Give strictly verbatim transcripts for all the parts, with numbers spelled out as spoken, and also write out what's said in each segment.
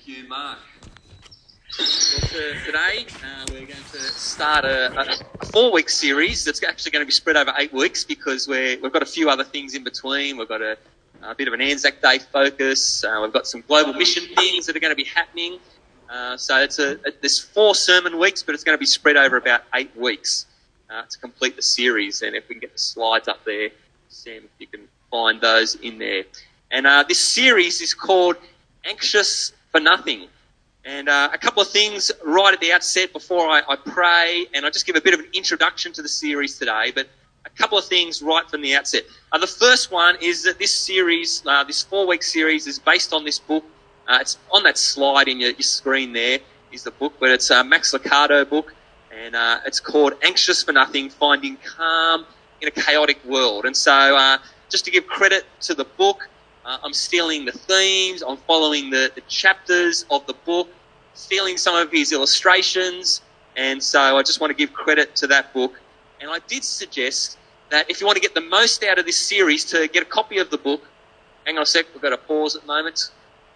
Thank you, Mark. Well, for today, uh, we're going to start a, a four-week series that's actually going to be spread over eight weeks because we're, we've got a few other things in between. We've got a, a bit of an Anzac Day focus. Uh, we've got some global mission things that are going to be happening. Uh, so it's a, a, there's four sermon weeks, but it's going to be spread over about eight weeks uh, to complete the series. And if we can get the slides up there, Sam, if you can find those in there. And uh, this series is called Anxious for Nothing. And uh, a couple of things right at the outset before I, I pray, and I'll just give a bit of an introduction to the series today, but a couple of things right from the outset. Uh, the first one is that this series, uh, this four-week series, is based on this book. Uh, it's on that slide in your, your screen there is the book, but it's a Max Lucado book, and uh, it's called Anxious for Nothing, Finding Calm in a Chaotic World. And so uh, just to give credit to the book, uh, I'm stealing the themes, I'm following the, the chapters of the book, stealing some of his illustrations, and so I just want to give credit to that book. And I did suggest that if you want to get the most out of this series, to get a copy of the book. Hang on a sec, we've got a pause at the moment.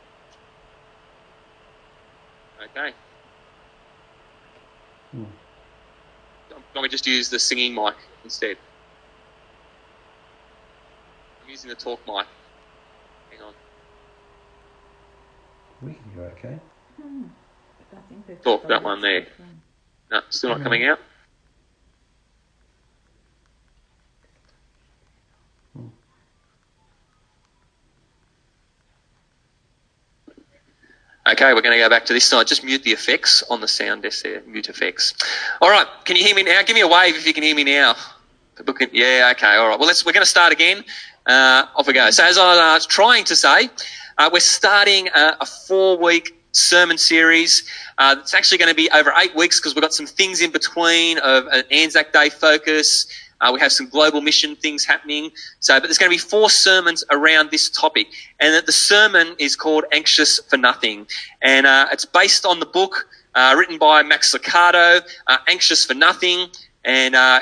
Okay. Hmm. Let me just use the singing mic instead. I'm using the talk mic. Hang on. We can go okay. Hmm. Talk, that one there. No, still not coming out. Okay, we're going to go back to this side. Just mute the effects on the sound desk there. Mute effects. All right, can you hear me now? Give me a wave if you can hear me now. Yeah, okay, all right. Well, let's, we're going to start again. Uh, off we go. So as I was trying to say, uh, we're starting a, a four-week sermon series. Uh, it's actually going to be over eight weeks because we've got some things in between of an Anzac Day focus. Uh, we have some global mission things happening. So, but there's going to be four sermons around this topic. And that the sermon is called Anxious for Nothing. And uh, it's based on the book uh, written by Max Lucado, uh, Anxious for Nothing. And uh,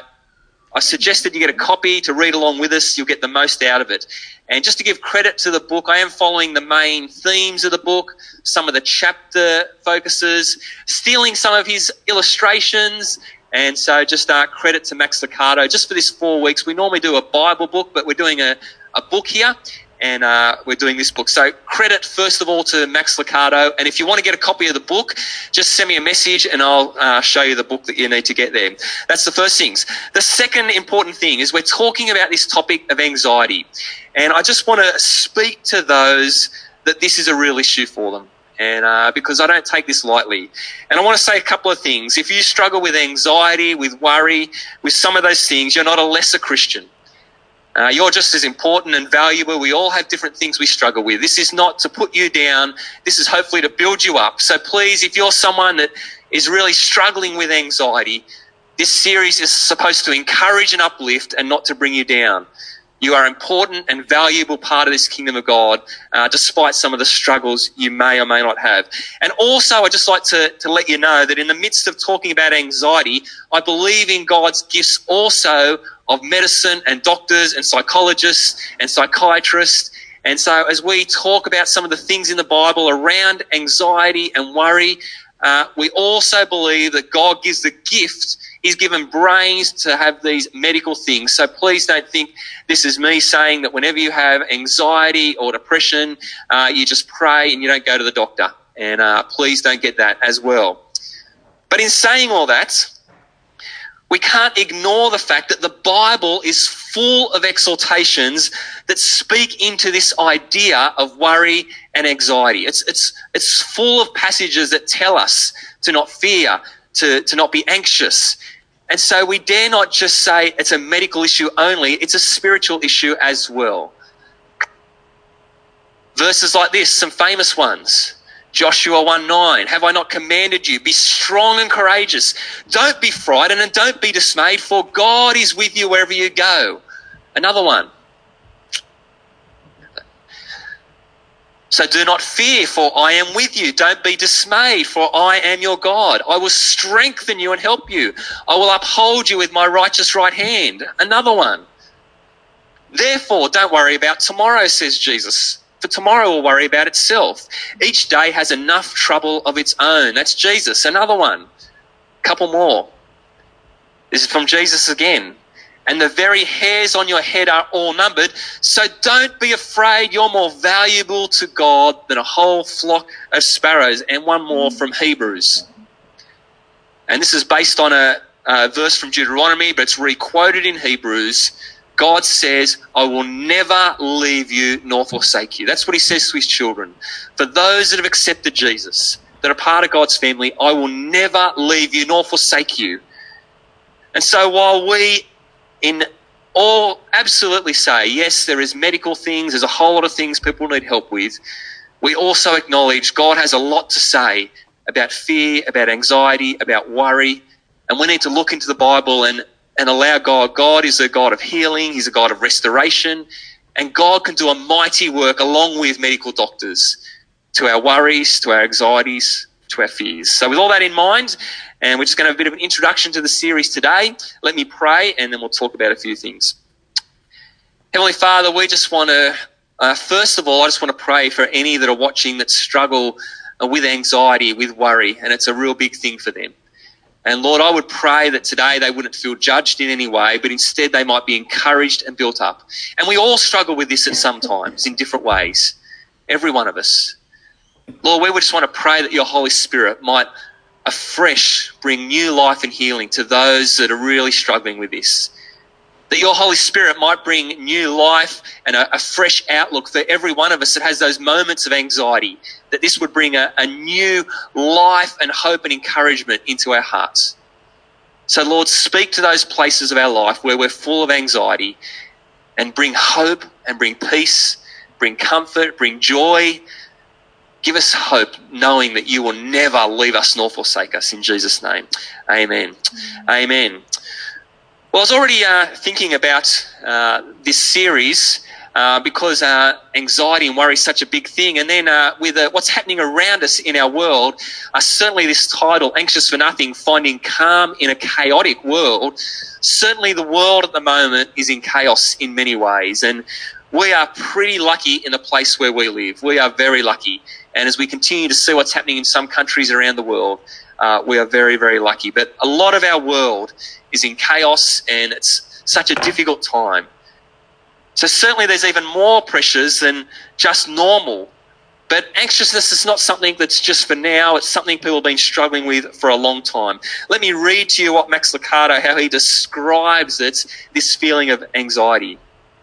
I suggested you get a copy to read along with us. You'll get the most out of it. And just to give credit to the book, I am following the main themes of the book, some of the chapter focuses, stealing some of his illustrations. And so just uh, credit to Max Lucado. Just for this four weeks, we normally do a Bible book, but we're doing a, a book here, and uh, we're doing this book. So credit, first of all, to Max Lucado. And if you want to get a copy of the book, just send me a message and I'll uh, show you the book that you need to get there. That's the first things. The second important thing is we're talking about this topic of anxiety. And I just want to speak to those that this is a real issue for them. And uh, because I don't take this lightly. And I want to say a couple of things. If you struggle with anxiety, with worry, with some of those things, you're not a lesser Christian. Uh, you're just as important and valuable. We all have different things we struggle with. This is not to put you down. This is hopefully to build you up. So please, if you're someone that is really struggling with anxiety, this series is supposed to encourage and uplift and not to bring you down. You are an important and valuable part of this kingdom of God, uh, despite some of the struggles you may or may not have. And also, I'd just like to, to let you know that in the midst of talking about anxiety, I believe in God's gifts also of medicine and doctors and psychologists and psychiatrists. And so as we talk about some of the things in the Bible around anxiety and worry, uh, we also believe that God gives the gift. He's given brains to have these medical things. So please don't think this is me saying that whenever you have anxiety or depression, uh, you just pray and you don't go to the doctor. And uh, please don't get that as well. But in saying all that, we can't ignore the fact that the Bible is full of exhortations that speak into this idea of worry and anxiety. It's, it's, it's full of passages that tell us to not fear, to, to not be anxious. And so we dare not just say it's a medical issue only, it's a spiritual issue as well. Verses like this, some famous ones. Joshua one nine, have I not commanded you? Be strong and courageous. Don't be frightened and don't be dismayed, for God is with you wherever you go. Another one. So do not fear, for I am with you. Don't be dismayed, for I am your God. I will strengthen you and help you. I will uphold you with my righteous right hand. Another one. Therefore, don't worry about tomorrow, says Jesus. for tomorrow will worry about itself. Each day has enough trouble of its own. That's Jesus. Another one. Couple more. This is from Jesus again. And the very hairs on your head are all numbered. So don't be afraid. You're more valuable to God than a whole flock of sparrows. And one more from Hebrews. And this is based on a, a verse from Deuteronomy, but it's re-quoted in Hebrews. God says, I will never leave you nor forsake you. That's what he says to his children. For those that have accepted Jesus, that are part of God's family, I will never leave you nor forsake you. And so while we in all absolutely say, yes, there is medical things, there's a whole lot of things people need help with, we also acknowledge God has a lot to say about fear, about anxiety, about worry, and we need to look into the Bible and, and allow God. God is a God of healing, he's a God of restoration, and God can do a mighty work along with medical doctors to our worries, to our anxieties, to our fears. So with all that in mind, and we're just going to have a bit of an introduction to the series today. Let me pray, and then we'll talk about a few things. Heavenly Father, we just want to, uh, first of all, I just want to pray for any that are watching that struggle uh, with anxiety, with worry, and it's a real big thing for them. And Lord, I would pray that today they wouldn't feel judged in any way, but instead they might be encouraged and built up. And we all struggle with this at some times in different ways, every one of us. Lord, we would just want to pray that your Holy Spirit might afresh bring new life and healing to those that are really struggling with this. That your Holy Spirit might bring new life and a, a fresh outlook for every one of us that has those moments of anxiety, that this would bring a, a new life and hope and encouragement into our hearts. So Lord, speak to those places of our life where we're full of anxiety and bring hope and bring peace, bring comfort, bring joy. Give us hope, knowing that you will never leave us nor forsake us. In Jesus' name, amen. Amen. Amen. Well, I was already uh, thinking about uh, this series uh, because uh, anxiety and worry is such a big thing. And then uh, with uh, what's happening around us in our world, uh, certainly this title, Anxious for Nothing, Finding Calm in a Chaotic World, certainly the world at the moment is in chaos in many ways. And we are pretty lucky in the place where we live. We are very lucky. And as we continue to see what's happening in some countries around the world, uh, we are very, very lucky. But a lot of our world is in chaos, and it's such a difficult time. So certainly there's even more pressures than just normal. But anxiousness is not something that's just for now. It's something people have been struggling with for a long time. Let me read to you what Max Lucado, how he describes it, this feeling of anxiety.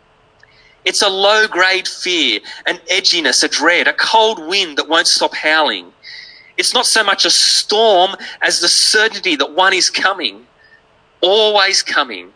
It's a low-grade fear, an edginess, a dread, a cold wind that won't stop howling. It's not so much a storm as the certainty that one is coming, always coming.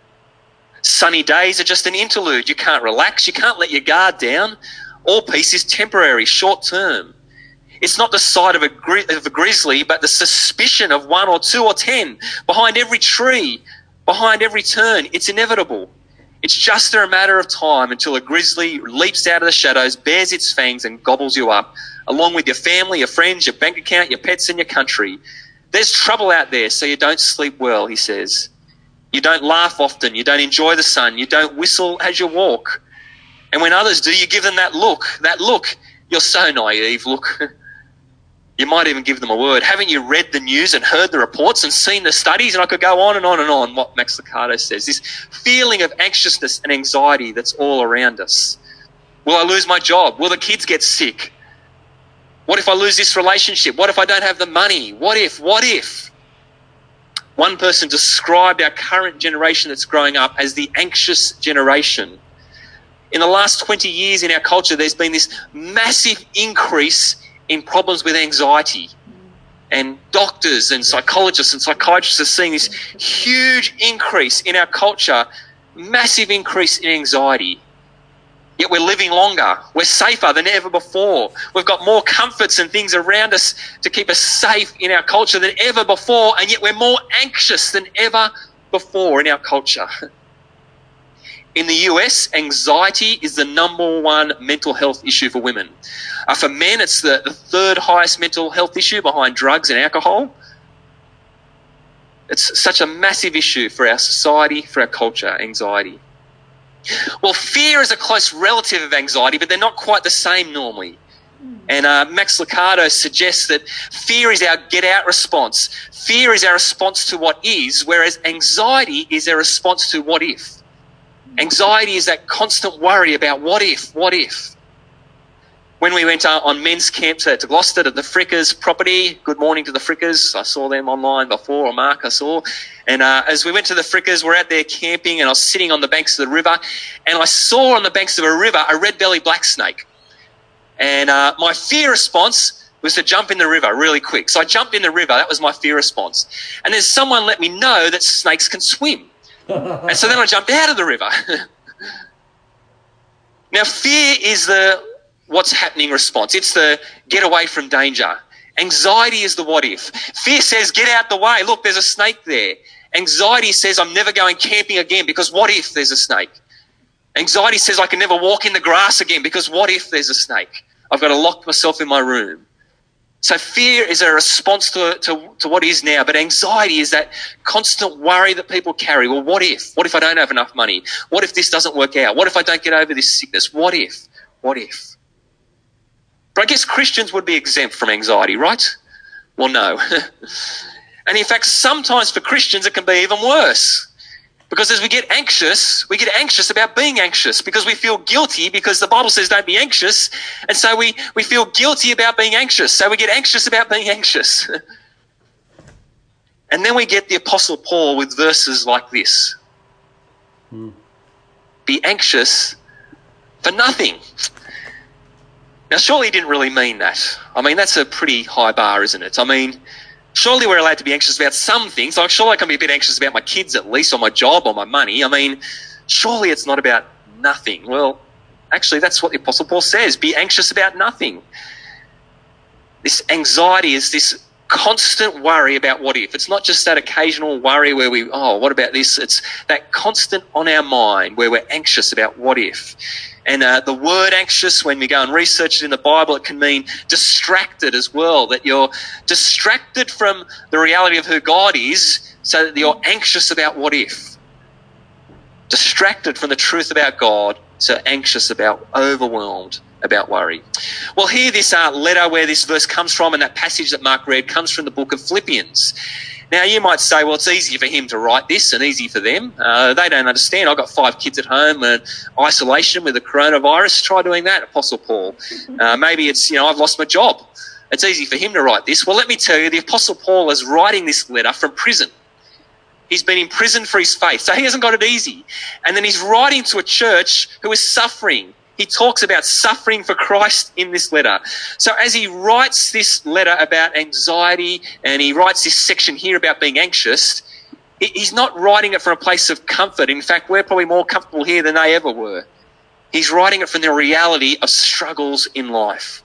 Sunny days are just an interlude. You can't relax. You can't let your guard down. All peace is temporary, short-term. It's not the sight of a, gri- of a grizzly, but the suspicion of one or two or ten behind every tree, behind every turn. It's inevitable. It's just a matter of time until a grizzly leaps out of the shadows, bares its fangs and gobbles you up, along with your family, your friends, your bank account, your pets and your country. There's trouble out there, so you don't sleep well, he says. You don't laugh often. You don't enjoy the sun. You don't whistle as you walk. And when others do, you give them that look, that look. You're so naive, look. You might even give them a word. Haven't you read the news and heard the reports and seen the studies? And I could go on and on and on, what Max Lucado says. This feeling of anxiousness and anxiety that's all around us. Will I lose my job? Will the kids get sick? What if I lose this relationship? What if I don't have the money? What if? What if? One person described our current generation that's growing up as the anxious generation. In the last twenty years in our culture, there's been this massive increase in problems with anxiety. And doctors and psychologists and psychiatrists are seeing this huge increase in our culture, massive increase in anxiety. Yet we're living longer. We're safer than ever before. We've got more comforts and things around us to keep us safe in our culture than ever before, and yet we're more anxious than ever before in our culture. In the U S, anxiety is the number one mental health issue for women. Uh, for men, it's the, the third highest mental health issue behind drugs and alcohol. It's such a massive issue for our society, for our culture, anxiety. Well, fear is a close relative of anxiety, but they're not quite the same normally. And uh, Max Lucado suggests that fear is our get-out response. Fear is our response to what is, whereas anxiety is our response to what if. Anxiety is that constant worry about what if, what if. When we went uh, on men's camp to, to Gloucester, to the Frickers property, good morning to the Frickers. I saw them online before, or Mark I saw. And uh, as we went to the Frickers, we're out there camping, and I was sitting on the banks of the river, and I saw on the banks of a river a red-bellied black snake. And uh, my fear response was to jump in the river really quick. So I jumped in the river. That was my fear response. And then someone let me know that snakes can swim. And so then I jumped out of the river. Now, fear is the what's happening response. It's the get away from danger. Anxiety is the what if. Fear says, get out the way. Look, there's a snake there. Anxiety says, I'm never going camping again because what if there's a snake? Anxiety says, I can never walk in the grass again because what if there's a snake? I've got to lock myself in my room. So fear is a response to, to, to what is now, but anxiety is that constant worry that people carry. Well, what if? What if I don't have enough money? What if this doesn't work out? What if I don't get over this sickness? What if? What if? But I guess Christians would be exempt from anxiety, right? Well, no. And in fact, sometimes for Christians it can be even worse. Because as we get anxious, we get anxious about being anxious because we feel guilty because the Bible says don't be anxious. And so we, we feel guilty about being anxious. So we get anxious about being anxious. And then we get the Apostle Paul with verses like this. Hmm. Be anxious for nothing. Now, surely he didn't really mean that. I mean, that's a pretty high bar, isn't it? I mean, surely we're allowed to be anxious about some things. Like, surely I can be a bit anxious about my kids at least, or my job, or my money. I mean, surely it's not about nothing. Well, actually, that's what the Apostle Paul says. Be anxious about nothing. This anxiety is this constant worry about what if. It's not just that occasional worry where we, oh, what about this? It's that constant on our mind where we're anxious about what if. And uh, the word anxious, when we go and research it in the Bible, it can mean distracted as well, that you're distracted from the reality of who God is so that you're anxious about what if. Distracted from the truth about God, so anxious about, overwhelmed about worry. Well, here this uh, letter where this verse comes from and that passage that Mark read comes from the book of Philippians. Now, you might say, well, it's easy for him to write this and easy for them. Uh, they don't understand. I've got five kids at home and isolation with the coronavirus. Try doing that, Apostle Paul. Uh, maybe it's, you know, I've lost my job. It's easy for him to write this. Well, let me tell you, the Apostle Paul is writing this letter from prison. He's been imprisoned for his faith, so he hasn't got it easy. And then he's writing to a church who is suffering. He talks about suffering for Christ in this letter. So as he writes this letter about anxiety and he writes this section here about being anxious, he's not writing it from a place of comfort. In fact, we're probably more comfortable here than they ever were. He's writing it from the reality of struggles in life.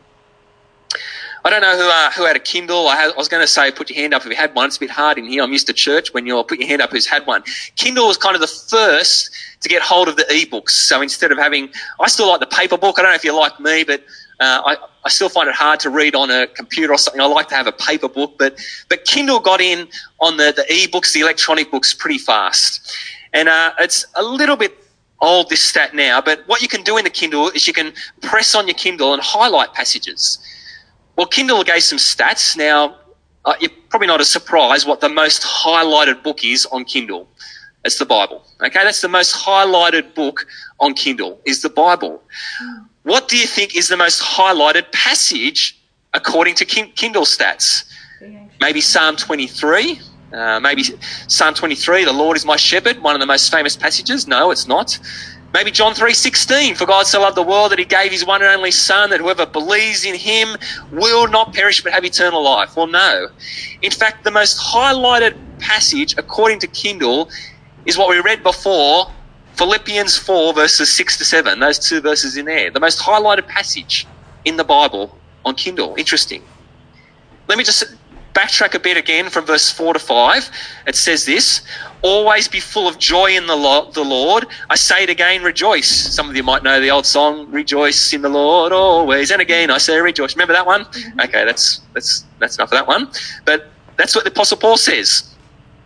I don't know who uh, who had a Kindle. I, had, I was going to say put your hand up if you had one. It's a bit hard in here. I'm used to church when you're put your hand up who's had one. Kindle was kind of the first to get hold of the ebooks. So instead of having, I still like the paper book. I don't know if you're like me, but uh, I, I still find it hard to read on a computer or something. I like to have a paper book. But but Kindle got in on the, the ebooks, the electronic books pretty fast. And uh, it's a little bit old, this stat now, but what you can do in the Kindle is you can press on your Kindle and highlight passages. Well, Kindle gave some stats. Now, uh, you're probably not a surprise what the most highlighted book is on Kindle. It's the Bible. Okay, that's the most highlighted book on Kindle is the Bible. What do you think is the most highlighted passage according to Kindle stats? Maybe Psalm twenty-three. Uh, maybe Psalm twenty-three, the Lord is my shepherd, one of the most famous passages. No, it's not. Maybe John three sixteen, for God so loved the world that he gave his one and only Son, that whoever believes in him will not perish but have eternal life. Well, no. In fact, the most highlighted passage, according to Kindle, is what we read before, Philippians four, verses six to seven, those two verses in there. The most highlighted passage in the Bible on Kindle. Interesting. Let me just backtrack a bit again from verse four to five. It says this: always be full of joy in the Lord. I say it again, rejoice. Some of you might know the old song, rejoice in the Lord always. And again, I say rejoice. Remember that one? Okay, that's that's that's enough of that one. But that's what the Apostle Paul says.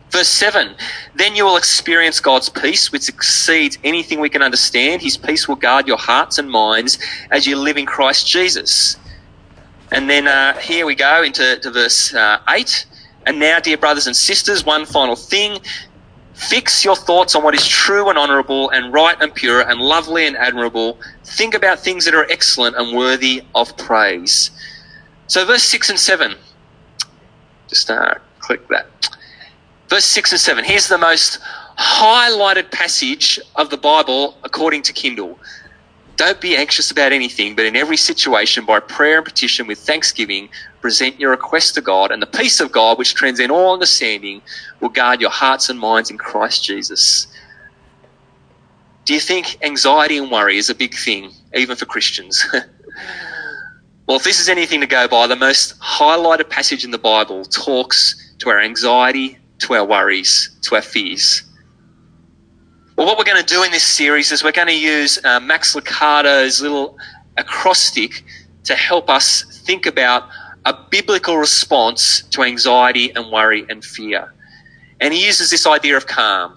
Verse seven, then you will experience God's peace, which exceeds anything we can understand. His peace will guard your hearts and minds as you live in Christ Jesus. And then uh, here we go into to verse uh, eight. And now, dear brothers and sisters, one final thing. Fix your thoughts on what is true and honourable and right and pure and lovely and admirable. Think about things that are excellent and worthy of praise. So verse six and seven. Just uh, click that. Verse six and seven. Here's the most highlighted passage of the Bible according to Kindle. Don't be anxious about anything, but in every situation, by prayer and petition with thanksgiving, present your request to God, and the peace of God, which transcends all understanding, will guard your hearts and minds in Christ Jesus. Do you think anxiety and worry is a big thing, even for Christians? Well, if this is anything to go by, the most highlighted passage in the Bible talks to our anxiety, to our worries, to our fears. Well, what we're going to do in this series is we're going to use uh, Max Lucado's little acrostic to help us think about a biblical response to anxiety and worry and fear. And he uses this idea of calm.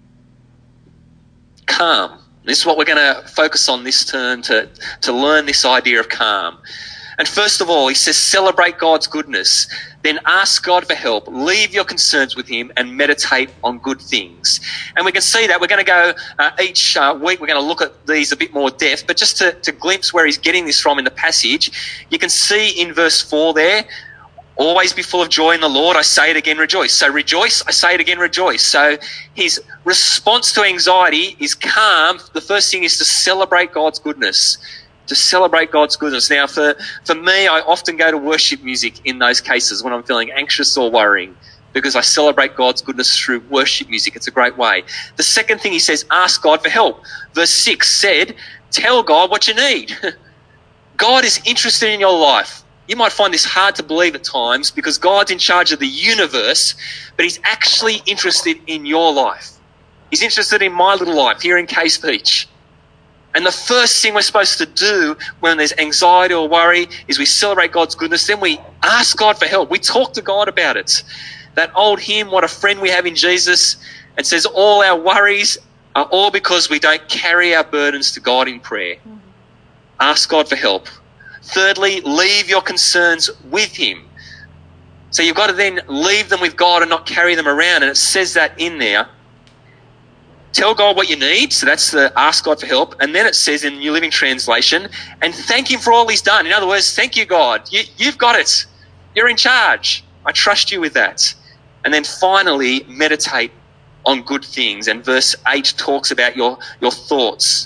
Calm. This is what we're going to focus on this term to, to learn this idea of calm. And first of all, he says, celebrate God's goodness. Then ask God for help. Leave your concerns with him and meditate on good things. And we can see that. We're going to go uh, each uh, week, we're going to look at these a bit more depth. But just to, to glimpse where he's getting this from in the passage, you can see in verse four there, always be full of joy in the Lord. I say it again, rejoice. So rejoice, I say it again, rejoice. So his response to anxiety is calm. The first thing is to celebrate God's goodness. To celebrate God's goodness. Now, for, for me, I often go to worship music in those cases when I'm feeling anxious or worrying, because I celebrate God's goodness through worship music. It's a great way. The second thing he says, ask God for help. Verse six said, tell God what you need. God is interested in your life. You might find this hard to believe at times because God's in charge of the universe, but he's actually interested in your life. He's interested in my little life here in Case Beach. And the first thing we're supposed to do when there's anxiety or worry is we celebrate God's goodness. Then we ask God for help. We talk to God about it. That old hymn, What a Friend We Have in Jesus, it says all our worries are all because we don't carry our burdens to God in prayer. Mm-hmm. Ask God for help. Thirdly, leave your concerns with him. So you've got to then leave them with God and not carry them around. And it says that in there. Tell God what you need, so that's the ask God for help. And then it says in New Living Translation, and thank him for all he's done. In other words, thank you, God. You, you've got it. You're in charge. I trust you with that. And then finally, meditate on good things. And verse eight talks about your, your thoughts.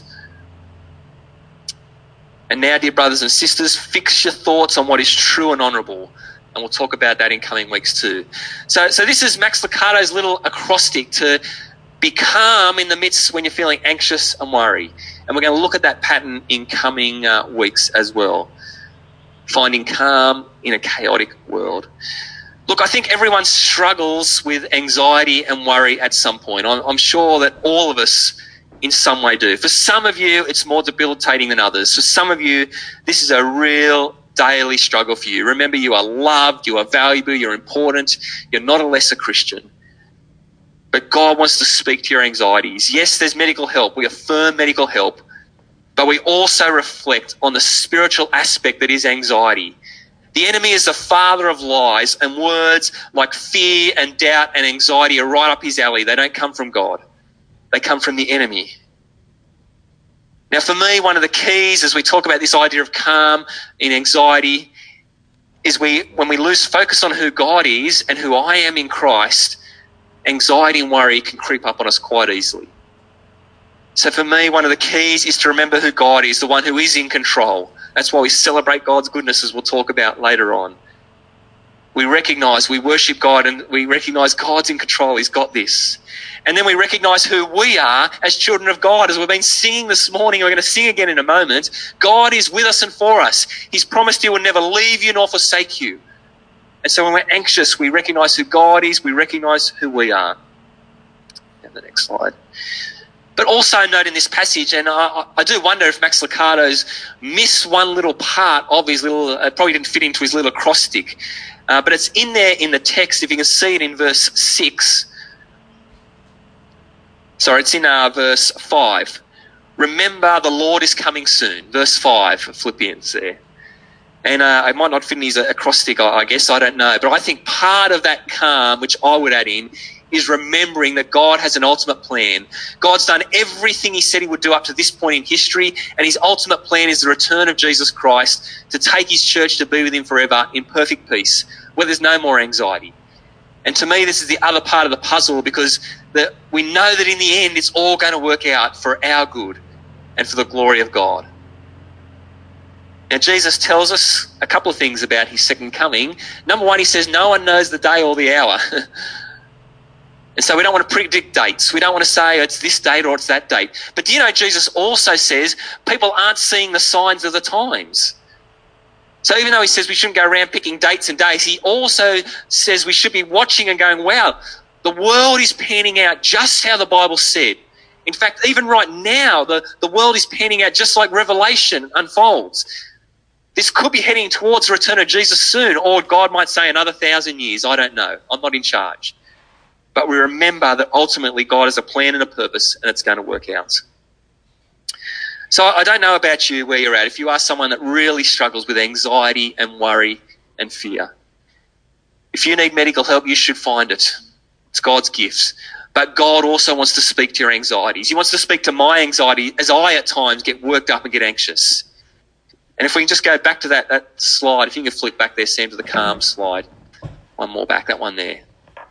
And now, dear brothers and sisters, fix your thoughts on what is true and honourable. And we'll talk about that in coming weeks too. So, so this is Max Lucado's little acrostic to be calm in the midst when you're feeling anxious and worry. And we're going to look at that pattern in coming uh, weeks as well. Finding calm in a chaotic world. Look, I think everyone struggles with anxiety and worry at some point. I'm, I'm sure that all of us in some way do. For some of you, it's more debilitating than others. For some of you, this is a real daily struggle for you. Remember, you are loved, you are valuable, you're important, you're not a lesser Christian. But God wants to speak to your anxieties. Yes, there's medical help. We affirm medical help. But we also reflect on the spiritual aspect that is anxiety. The enemy is the father of lies, and words like fear and doubt and anxiety are right up his alley. They don't come from God. They come from the enemy. Now, for me, one of the keys as we talk about this idea of calm in anxiety is we, when we lose focus on who God is and who I am in Christ, anxiety and worry can creep up on us quite easily. So for me, one of the keys is to remember who God is, the one who is in control. That's why we celebrate God's goodness, as we'll talk about later on. We recognise, we worship God, and we recognise God's in control. He's got this. And then we recognise who we are as children of God. As we've been singing this morning, we're going to sing again in a moment. God is with us and for us. He's promised he will never leave you nor forsake you. And so when we're anxious, we recognise who God is, we recognise who we are. And the next slide. But also note in this passage, and I, I do wonder if Max Lucado's missed one little part of his little, it uh, probably didn't fit into his little acrostic, uh, but it's in there in the text. If you can see it in verse six, Sorry, it's in uh, verse five. Remember, the Lord is coming soon. Verse five of Philippians there. And uh, it might not fit in his acrostic, I guess, I don't know. But I think part of that calm, which I would add in, is remembering that God has an ultimate plan. God's done everything he said he would do up to this point in history, and his ultimate plan is the return of Jesus Christ to take his church to be with him forever in perfect peace, where there's no more anxiety. And to me, this is the other part of the puzzle, because the, we know that in the end it's all going to work out for our good and for the glory of God. Now, Jesus tells us a couple of things about his second coming. Number one, he says no one knows the day or the hour. And so we don't want to predict dates. We don't want to say it's this date or it's that date. But do you know, Jesus also says people aren't seeing the signs of the times. So even though he says we shouldn't go around picking dates and days, he also says we should be watching and going, wow, the world is panning out just how the Bible said. In fact, even right now, the, the world is panning out just like Revelation unfolds. This could be heading towards the return of Jesus soon, or God might say another thousand years. I don't know. I'm not in charge. But we remember that ultimately God has a plan and a purpose, and it's going to work out. So I don't know about you, where you're at. If you are someone that really struggles with anxiety and worry and fear, if you need medical help, you should find it. It's God's gift. But God also wants to speak to your anxieties. He wants to speak to my anxiety as I at times get worked up and get anxious. And if we can just go back to that, that slide, if you can flip back there, Sam, to the calm slide. One more back, that one there.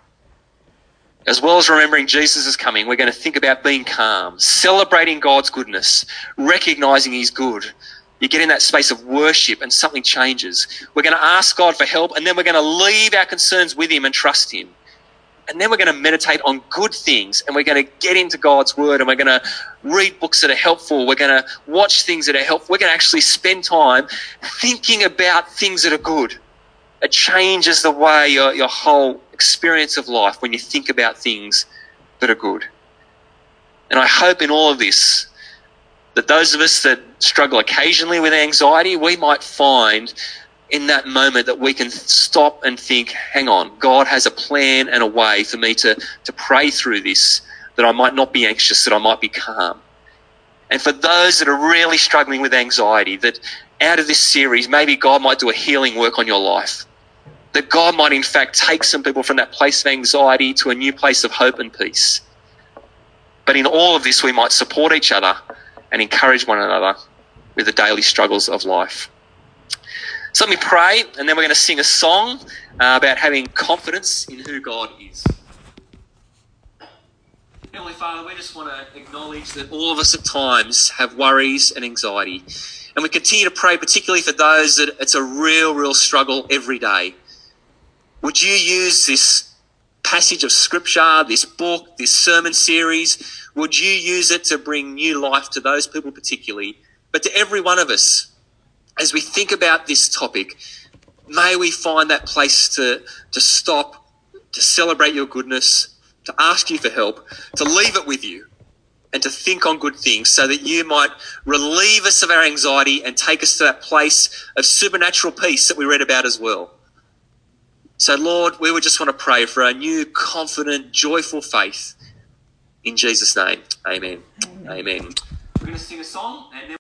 As well as remembering Jesus is coming, we're going to think about being calm, celebrating God's goodness, recognising he's good. You get in that space of worship and something changes. We're going to ask God for help, and then we're going to leave our concerns with him and trust him. And then we're going to meditate on good things, and we're going to get into God's word, and we're going to read books that are helpful. We're going to watch things that are helpful. We're going to actually spend time thinking about things that are good. It changes the way your, your whole experience of life when you think about things that are good. And I hope in all of this that those of us that struggle occasionally with anxiety, we might find in that moment that we can stop and think, hang on, God has a plan and a way for me to, to pray through this, that I might not be anxious, that I might be calm. And for those that are really struggling with anxiety, that out of this series, maybe God might do a healing work on your life. That God might in fact take some people from that place of anxiety to a new place of hope and peace. But in all of this, we might support each other and encourage one another with the daily struggles of life. So let me pray, and then we're going to sing a song uh, about having confidence in who God is. Heavenly Father, we just want to acknowledge that all of us at times have worries and anxiety. And we continue to pray particularly for those that it's a real, real struggle every day. Would you use this passage of scripture, this book, this sermon series, would you use it to bring new life to those people particularly, but to every one of us? As we think about this topic, may we find that place to, to stop, to celebrate your goodness, to ask you for help, to leave it with you, and to think on good things so that you might relieve us of our anxiety and take us to that place of supernatural peace that we read about as well. So, Lord, we would just want to pray for a new, confident, joyful faith. In Jesus' name, amen. Amen. Amen. We're going to sing a song and then